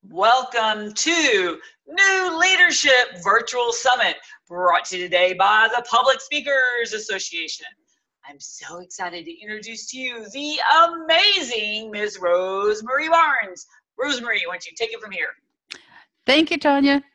Welcome to New Leadership Virtual Summit, brought to you today by the Public Speakers Association. I'm so excited to introduce to you the amazing Ms. Rosemarie Barnes. Rosemarie, why don't you take it from here? Thank you, Tanya.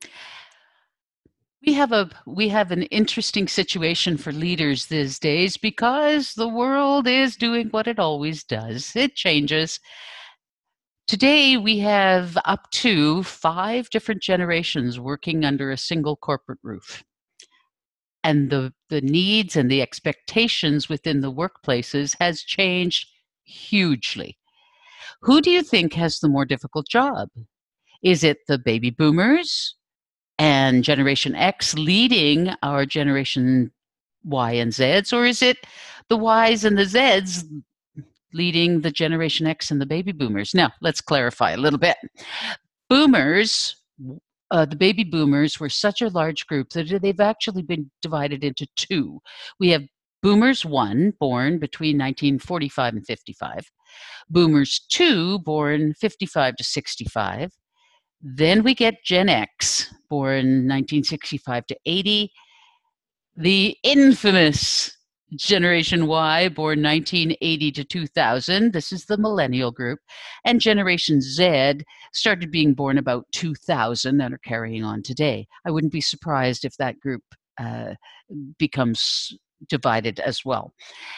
We have an interesting situation for leaders these days because the world is doing what it always does. It changes. Today we have up to 5 different generations working under a single corporate roof. And the needs and the expectations within the workplaces has changed hugely. Who do you think has the more difficult job? Is it the baby boomers and Generation X leading our Generation Y and Zs, or is it the Ys and the Zs leading the Generation X and the baby boomers? Now, let's clarify a little bit. Boomers, the baby boomers were such a large group that they've actually been divided into 2. We have Boomers 1, born between 1945 and 55. Boomers 2, born 55 to 65. Then we get Gen X, born 1965 to 80. The infamous Generation Y, born 1980 to 2000. This is the millennial group. And Generation Z started being born about 2000 and are carrying on today. I wouldn't be surprised if that group becomes divided as well.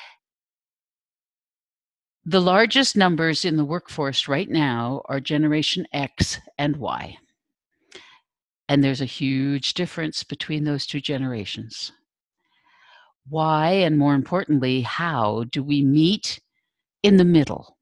The largest numbers in the workforce right now are Generation X and Y. And there's a huge difference between those 2 generations. Why, and more importantly, how do we meet in the middle?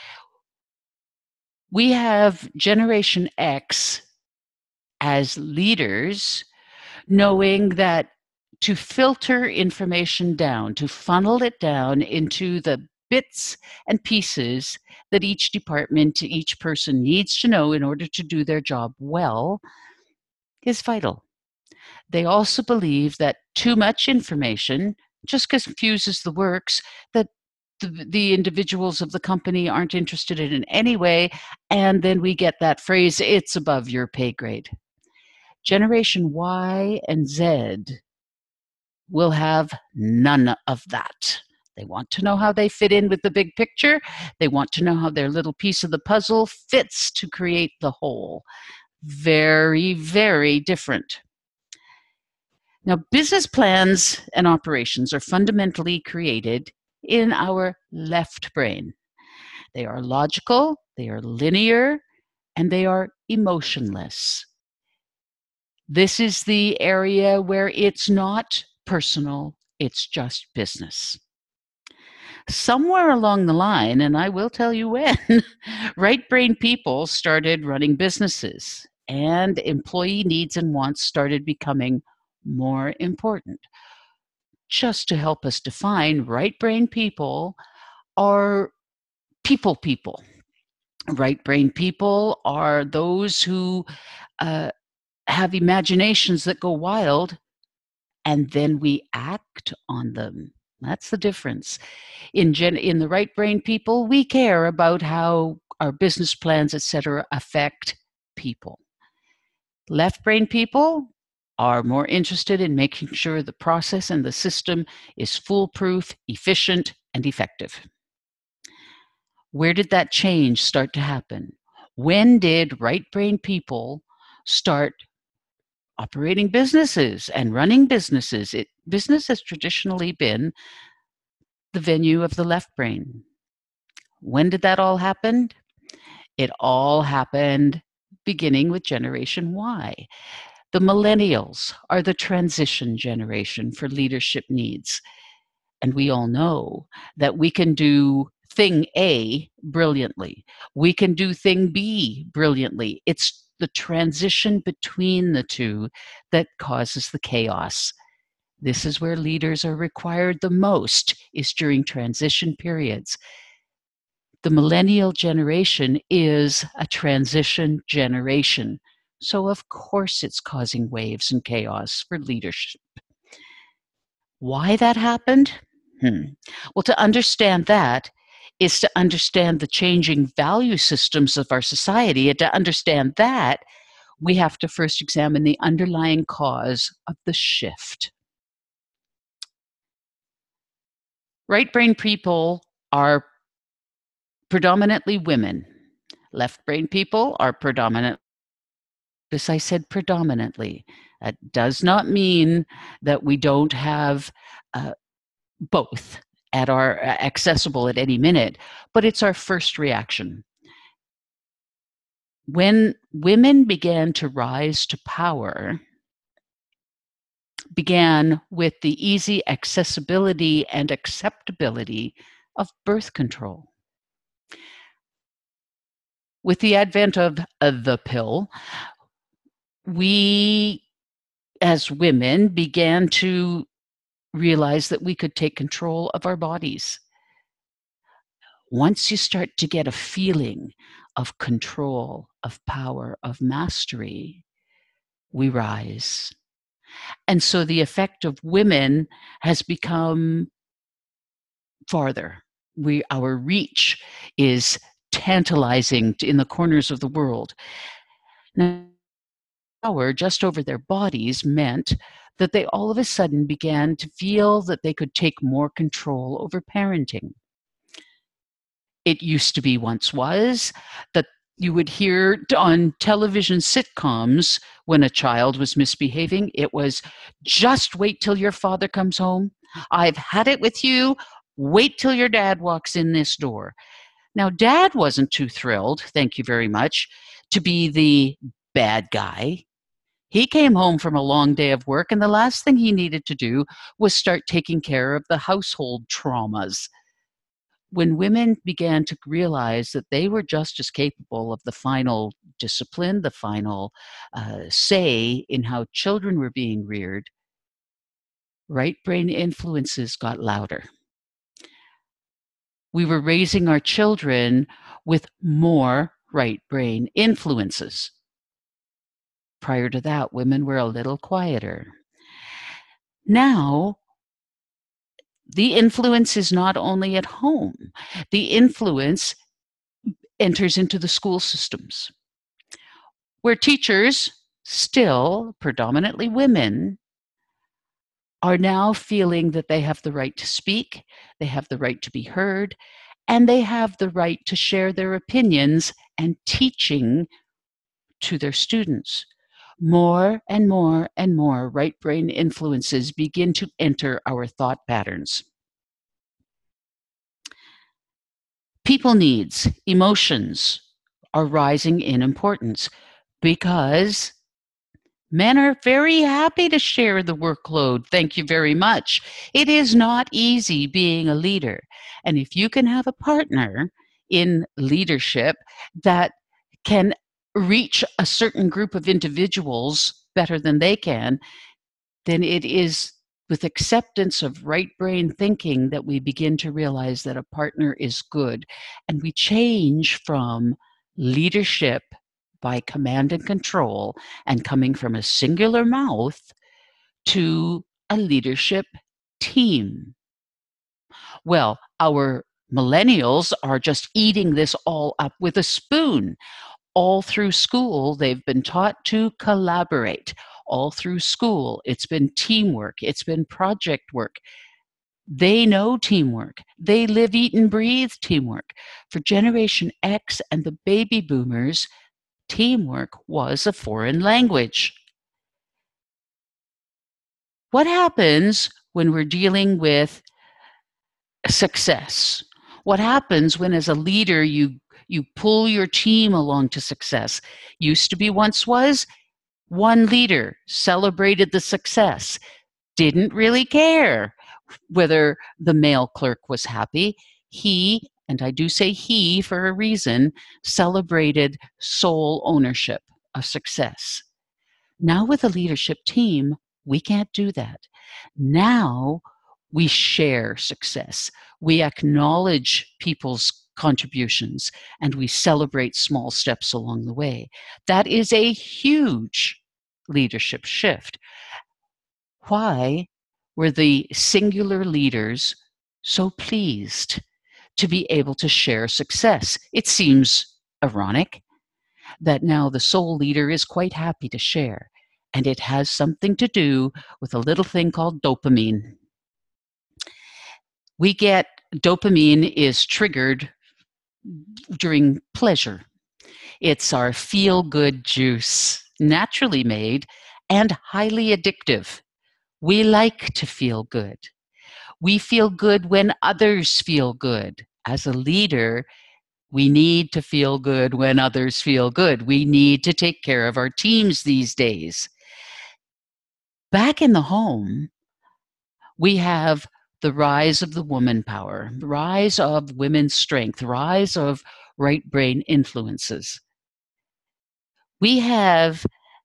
We have Generation X as leaders knowing that to filter information down, to funnel it down into the bits and pieces that each department, each person needs to know in order to do their job well, is vital. They also believe that too much information just confuses the works, that the individuals of the company aren't interested in any way, and then we get that phrase, it's above your pay grade. Generation Y and Z will have none of that. They want to know how they fit in with the big picture. They want to know how their little piece of the puzzle fits to create the whole. Very, very different. Now, business plans and operations are fundamentally created in our left brain. They are logical, they are linear, and they are emotionless. This is the area where it's not personal, it's just business. Somewhere along the line, and I will tell you when, right brain people started running businesses, and employee needs and wants started becoming more important. Just to help us define, right brain people are people. Right brain people are those who have imaginations that go wild, and then we act on them. That's the difference. In the right brain people, we care about how our business plans, etc., affect people. Left brain people are more interested in making sure the process and the system is foolproof, efficient, and effective. Where did that change start to happen? When did right brain people start operating businesses and running businesses? Business has traditionally been the venue of the left brain. When did that all happen? It all happened beginning with Generation Y. The millennials are the transition generation for leadership needs. And we all know that we can do thing A brilliantly. We can do thing B brilliantly. It's the transition between the two that causes the chaos. This is where leaders are required the most, is during transition periods. The millennial generation is a transition generation. So of course it's causing waves and chaos for leadership. Why that happened? Well, to understand that, is to understand the changing value systems of our society. And to understand that, we have to first examine the underlying cause of the shift. Right brain people are predominantly women. Left brain people are predominant. This I said predominantly. That does not mean that we don't have both at our accessible at any minute, but it's our first reaction. When women began to rise to power, began with the easy accessibility and acceptability of birth control. With the advent of the pill, we as women began to realize that we could take control of our bodies. Once you start to get a feeling of control, of power, of mastery, we rise. And so the effect of women has become farther. Our reach is tantalizing in the corners of the world. Now, power just over their bodies meant that they all of a sudden began to feel that they could take more control over parenting. It used to be, once was, that you would hear on television sitcoms when a child was misbehaving, it was, just wait till your father comes home. I've had it with you. Wait till your dad walks in this door. Now, dad wasn't too thrilled, thank you very much, to be the bad guy. He came home from a long day of work, and the last thing he needed to do was start taking care of the household traumas. When women began to realize that they were just as capable of the final discipline, the final say in how children were being reared, right brain influences got louder. We were raising our children with more right brain influences. Prior to that, women were a little quieter. Now, the influence is not only at home, the influence enters into the school systems, where teachers, still predominantly women, are now feeling that they have the right to speak, they have the right to be heard, and they have the right to share their opinions and teaching to their students. More and more and more right brain influences begin to enter our thought patterns. People needs, emotions are rising in importance because men are very happy to share the workload. Thank you very much. It is not easy being a leader. And if you can have a partner in leadership that can reach a certain group of individuals better than they can, then it is with acceptance of right brain thinking that we begin to realize that a partner is good. And we change from leadership by command and control and coming from a singular mouth to a leadership team. Well, our millennials are just eating this all up with a spoon. All through school, they've been taught to collaborate. All through school, it's been teamwork, it's been project work. They know teamwork. They live, eat, and breathe teamwork. For Generation X and the baby boomers, teamwork was a foreign language. What happens when we're dealing with success? What happens when, as a leader, you pull your team along to success? Used to be, once was, one leader celebrated the success, didn't really care whether the male clerk was happy. He, and I do say he for a reason, celebrated sole ownership of success. Now with a leadership team, we can't do that. Now we share success. We acknowledge people's contributions and we celebrate small steps along the way. That is a huge leadership shift. Why were the singular leaders so pleased to be able to share success. It seems ironic that now the soul leader is quite happy to share, and it has something to do with a little thing called dopamine. We get dopamine is triggered during pleasure. It's our feel-good juice, naturally made and highly addictive. We like to feel good. We feel good when others feel good. As a leader, we need to feel good when others feel good. We need to take care of our teams these days. Back in the home, we have the rise of the woman power, rise of women's strength, rise of right brain influences. We have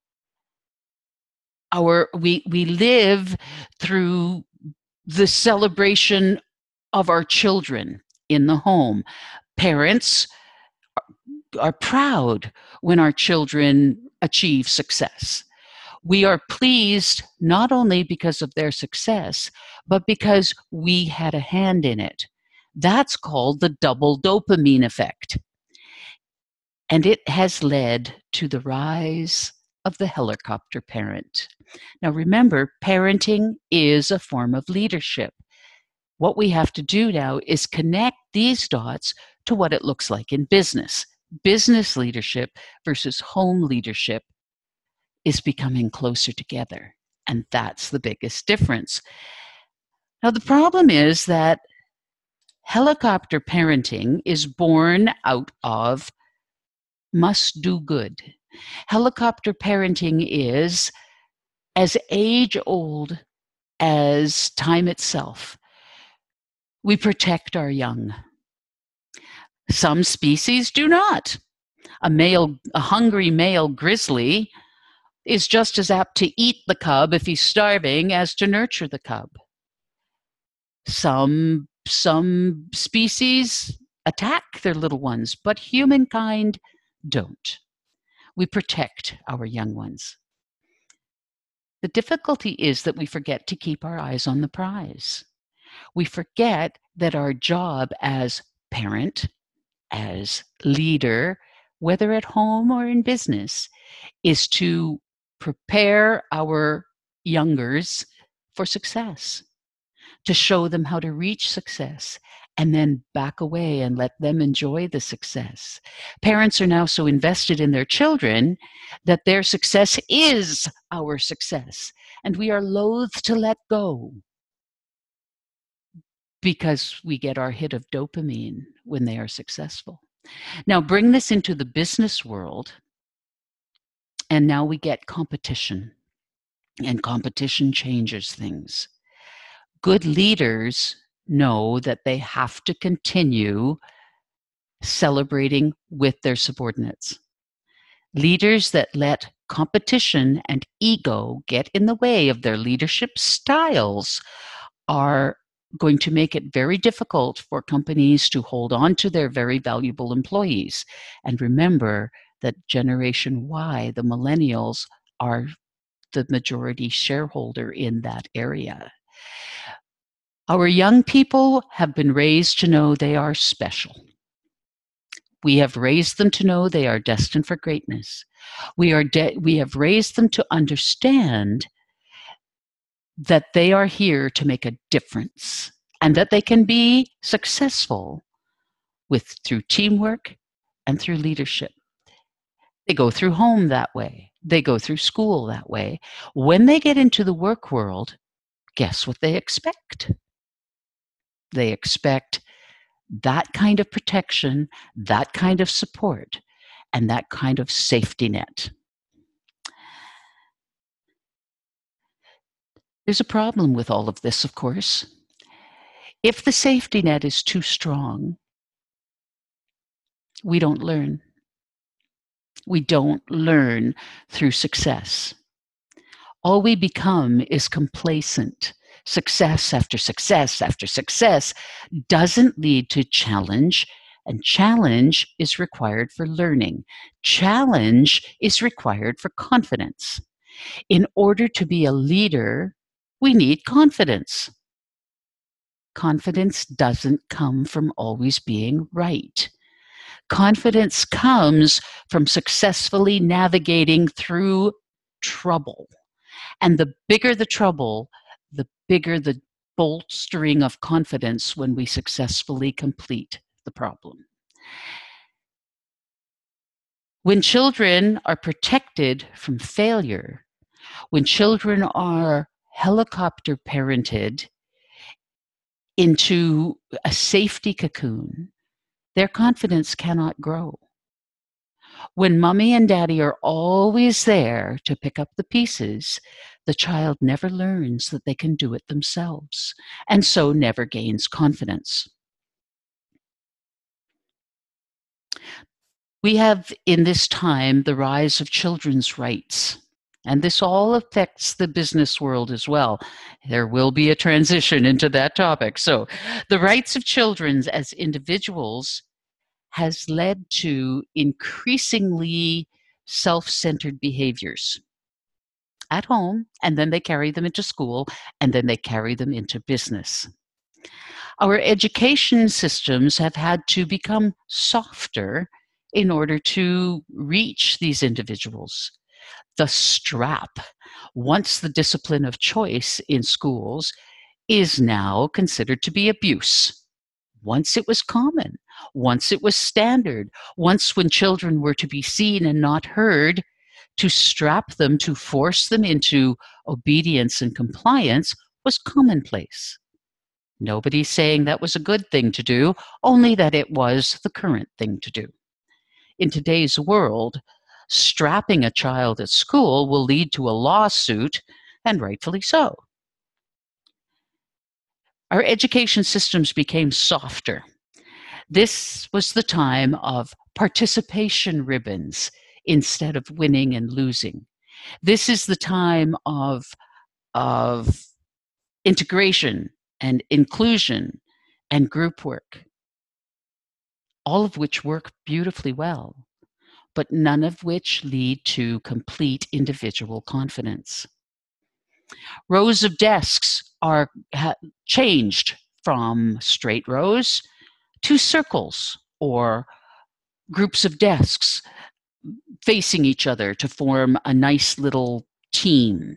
we live through the celebration of our children in the home. Parents are proud when our children achieve success. We are pleased not only because of their success, but because we had a hand in it. That's called the double dopamine effect. And it has led to the rise of the helicopter parent. Now remember, parenting is a form of leadership. What we have to do now is connect these dots to what it looks like in business. Business leadership versus home leadership is becoming closer together. And that's the biggest difference. Now, the problem is that helicopter parenting is born out of must do good. Helicopter parenting is as age old as time itself. We protect our young. Some species do not. A hungry male grizzly is just as apt to eat the cub if he's starving as to nurture the cub. Some species attack their little ones, but humankind don't. We protect our young ones. The difficulty is that we forget to keep our eyes on the prize. We forget that our job as parent, as leader, whether at home or in business, is to prepare our youngers for success, to show them how to reach success, and then back away and let them enjoy the success. Parents are now so invested in their children that their success is our success, and we are loath to let go because we get our hit of dopamine when they are successful. Now bring this into the business world, and now we get competition, and competition changes things. Good leaders know that they have to continue celebrating with their subordinates. Leaders that let competition and ego get in the way of their leadership styles are going to make it very difficult for companies to hold on to their very valuable employees. And remember that Generation Y, the millennials, are the majority shareholder in that area. Our young people have been raised to know they are special. We have raised them to know they are destined for greatness. We have raised them to understand that they are here to make a difference and that they can be successful through teamwork and through leadership. They go through home that way. They go through school that way. When they get into the work world, guess what they expect? They expect that kind of protection, that kind of support, and that kind of safety net. There's a problem with all of this, of course. If the safety net is too strong, we don't learn. We don't learn through success. All we become is complacent. Success after success after success doesn't lead to challenge, and challenge is required for learning. Challenge is required for confidence. In order to be a leader, we need confidence. confidence doesn't come from always being right. Confidence comes from successfully navigating through trouble. And the bigger the trouble, the bigger the bolstering of confidence when we successfully complete the problem. When children are protected from failure, when children are helicopter parented into a safety cocoon, their confidence cannot grow. When mommy and daddy are always there to pick up the pieces, the child never learns that they can do it themselves, and so never gains confidence. We have in this time the rise of children's rights, and this all affects the business world as well. There will be a transition into that topic. So, the rights of children as individuals has led to increasingly self-centered behaviors at home, and then they carry them into school, and then they carry them into business. Our education systems have had to become softer in order to reach these individuals. The strap, once the discipline of choice in schools, is now considered to be abuse. Once it was common, once it was standard, once when children were to be seen and not heard, to strap them, to force them into obedience and compliance was commonplace. Nobody's saying that was a good thing to do, only that it was the current thing to do. In today's world, strapping a child at school will lead to a lawsuit, and rightfully so. Our education systems became softer. This was the time of participation ribbons instead of winning and losing. This is the time of integration and inclusion and group work, all of which work beautifully well, but none of which lead to complete individual confidence. Rows of desks are changed from straight rows to circles or groups of desks facing each other to form a nice little team.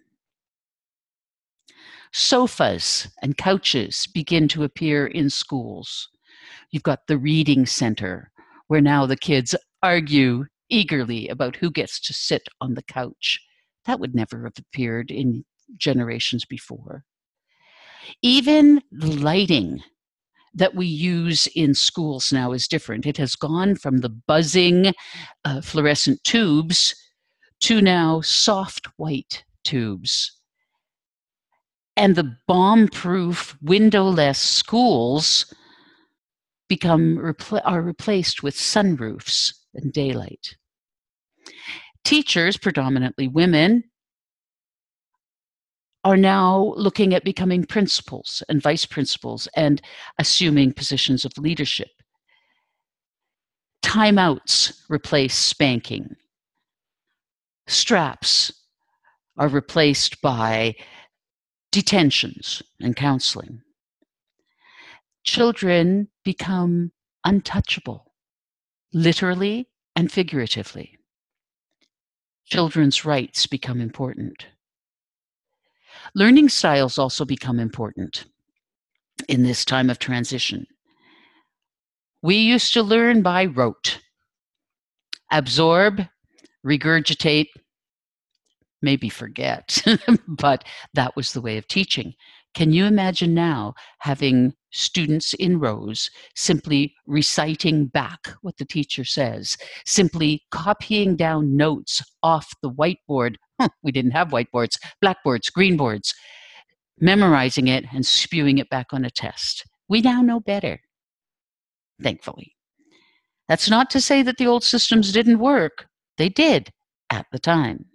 Sofas and couches begin to appear in schools. You've got the reading center, where now the kids argue eagerly about who gets to sit on the couch. That would never have appeared in generations before. Even the lighting that we use in schools now is different. It has gone from the buzzing fluorescent tubes to now soft white tubes. And the bomb-proof, windowless schools are replaced with sunroofs and daylight. Teachers, predominantly women, are now looking at becoming principals and vice principals and assuming positions of leadership. Timeouts replace spanking. Straps are replaced by detentions and counseling. Children become untouchable, literally and figuratively. Children's rights become important. Learning styles also become important in this time of transition. We used to learn by rote, absorb, regurgitate, maybe forget, but that was the way of teaching. Can you imagine now having students in rows simply reciting back what the teacher says, simply copying down notes off the whiteboard? We didn't have whiteboards, blackboards, green boards, memorizing it and spewing it back on a test. We now know better, thankfully. That's not to say that the old systems didn't work. They did at the time.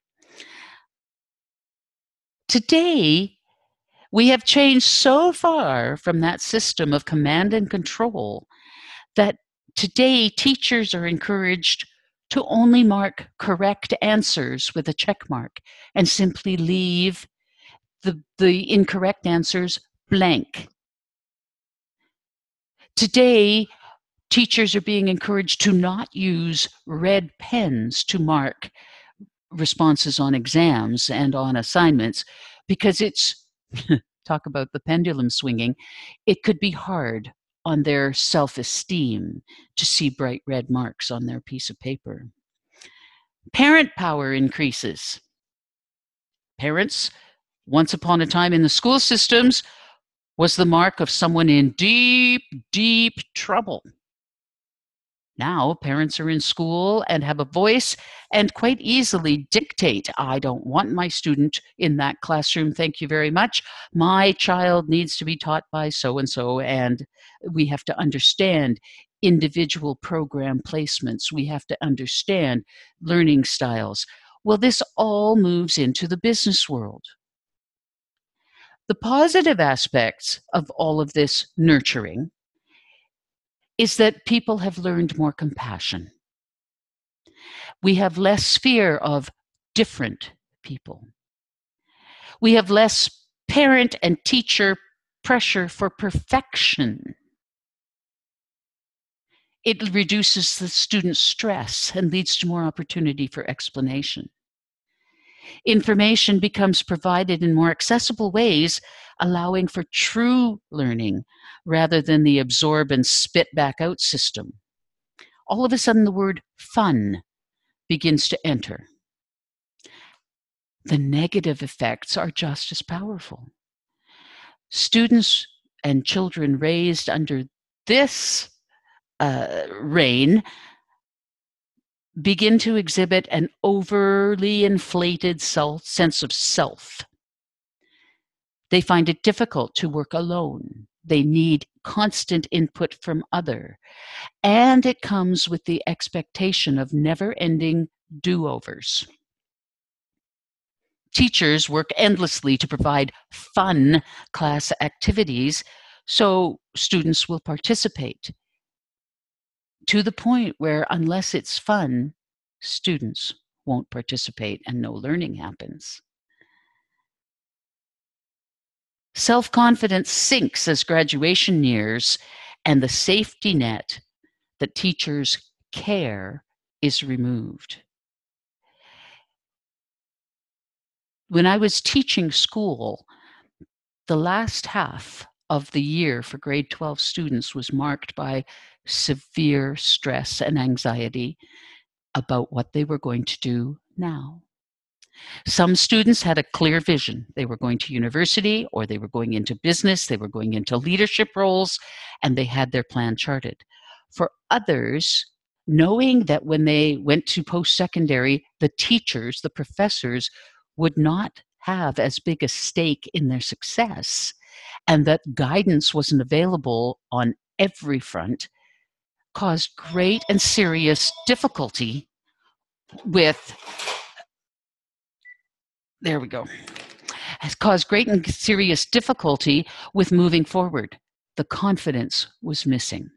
Today, we have changed so far from that system of command and control that today teachers are encouraged to only mark correct answers with a check mark and simply leave the incorrect answers blank. Today, teachers are being encouraged to not use red pens to mark responses on exams and on assignments because it's, talk about the pendulum swinging, it could be hard on their self-esteem to see bright red marks on their piece of paper. Parent power increases. Parents, once upon a time in the school systems, was the mark of someone in deep, deep trouble. Now, parents are in school and have a voice and quite easily dictate, I don't want my student in that classroom, thank you very much. My child needs to be taught by so-and-so, and we have to understand individual program placements. We have to understand learning styles. Well, this all moves into the business world. The positive aspects of all of this nurturing is that people have learned more compassion. We have less fear of different people. We have less parent and teacher pressure for perfection. It reduces the student's stress and leads to more opportunity for explanation. Information becomes provided in more accessible ways, allowing for true learning rather than the absorb and spit back out system. All of a sudden, the word fun begins to enter. The negative effects are just as powerful. Students and children raised under this reign begin to exhibit an overly inflated sense of self. They find it difficult to work alone. They need constant input from others. And it comes with the expectation of never-ending do-overs. Teachers work endlessly to provide fun class activities so students will participate, to the point where unless it's fun, students won't participate and no learning happens. Self-confidence sinks as graduation nears, and the safety net that teachers care is removed. When I was teaching school, the last half of the year for grade 12 students was marked by severe stress and anxiety about what they were going to do now. Some students had a clear vision. They were going to university, or they were going into business, they were going into leadership roles, and they had their plan charted. For others, knowing that when they went to post-secondary, the teachers, the professors, would not have as big a stake in their success, and that guidance wasn't available on every front, caused great and serious difficulty with, there we go, has caused great and serious difficulty with moving forward. The confidence was missing.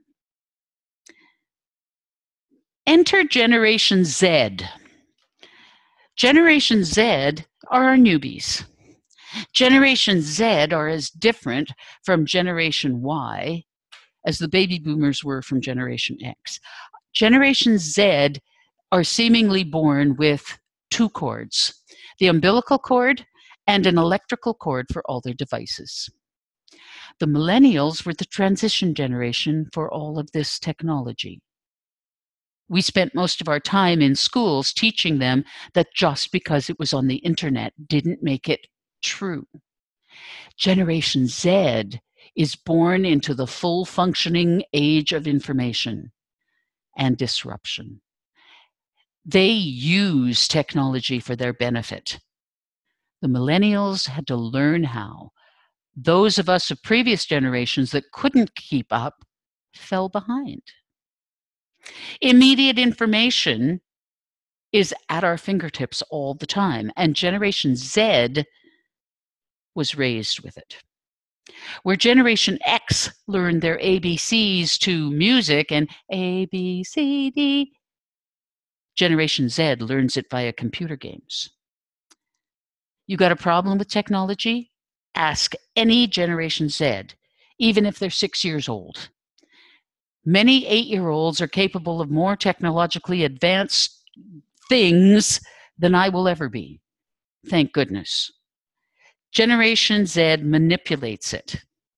Enter Generation Z. Generation Z are our newbies. Generation Z are as different from Generation Y as the baby boomers were from Generation X. Generation Z are seemingly born with two cords, the umbilical cord and an electrical cord for all their devices. The millennials were the transition generation for all of this technology. We spent most of our time in schools teaching them that just because it was on the internet didn't make it true. Generation Z is born into the full functioning age of information and disruption. They use technology for their benefit. The millennials had to learn how. Those of us of previous generations that couldn't keep up fell behind. Immediate information is at our fingertips all the time, and Generation Z was raised with it. Where Generation X learned their ABCs to music and A, B, C, D, Generation Z learns it via computer games. You got a problem with technology? Ask any Generation Z, even if they're 6 years old. Many 8-year-olds are capable of more technologically advanced things than I will ever be. Thank goodness. Generation Z manipulates it.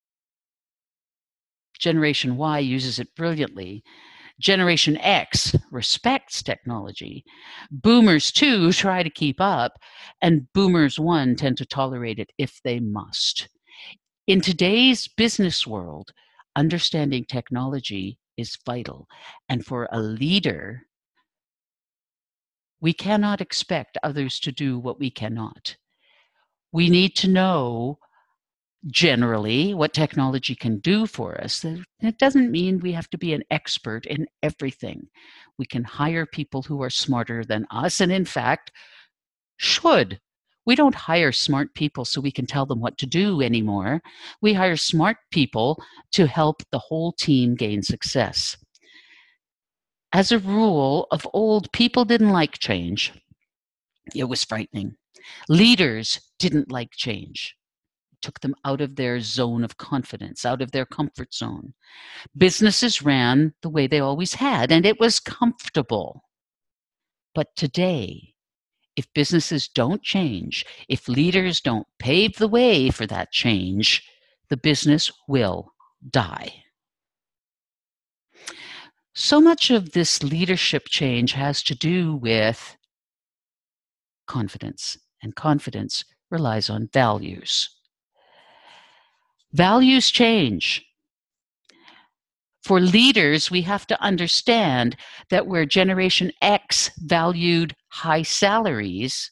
Generation Y uses it brilliantly. Generation X respects technology. Boomers 2 try to keep up, and Boomers 1 tend to tolerate it if they must. In today's business world, understanding technology is vital. And for a leader, we cannot expect others to do what we cannot. We need to know generally what technology can do for us. It doesn't mean we have to be an expert in everything. We can hire people who are smarter than us, and in fact, should. We don't hire smart people so we can tell them what to do anymore. We hire smart people to help the whole team gain success. As a rule of old, people didn't like change. It was frightening. Leaders didn't like change. Took them out of their zone of confidence, out of their comfort zone. Businesses ran the way they always had, and it was comfortable. But today, if businesses don't change, if leaders don't pave the way for that change, the business will die. So much of this leadership change has to do with confidence, and confidence relies on values. Values change. For leaders, we have to understand that where Generation X valued high salaries,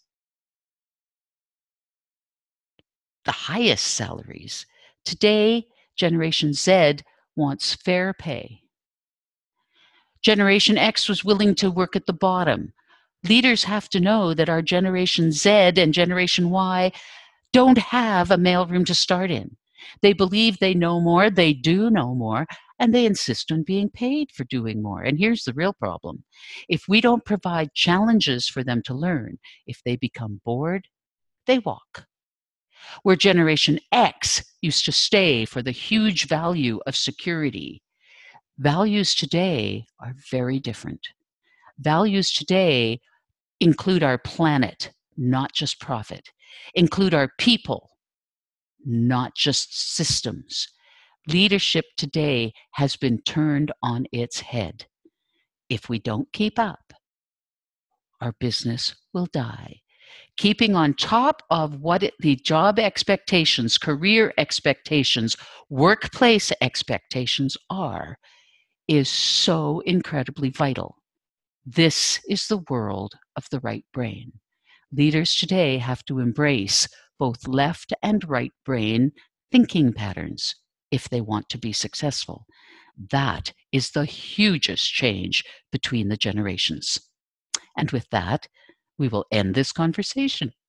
the highest salaries, today, Generation Z wants fair pay. Generation X was willing to work at the bottom. Leaders have to know that our Generation Z and Generation Y don't have a mailroom to start in. They believe they know more, they do know more, and they insist on being paid for doing more. And here's the real problem. If we don't provide challenges for them to learn, if they become bored, they walk. Where Generation X used to stay for the huge value of security, values today are very different. Values today include our planet, not just profit, include our people, not just systems. Leadership today has been turned on its head. If we don't keep up, our business will die. Keeping on top of what the job expectations, career expectations, workplace expectations are is so incredibly vital. This is the world of the right brain. Leaders today have to embrace both left and right brain thinking patterns if they want to be successful. That is the hugest change between the generations. And with that, we will end this conversation.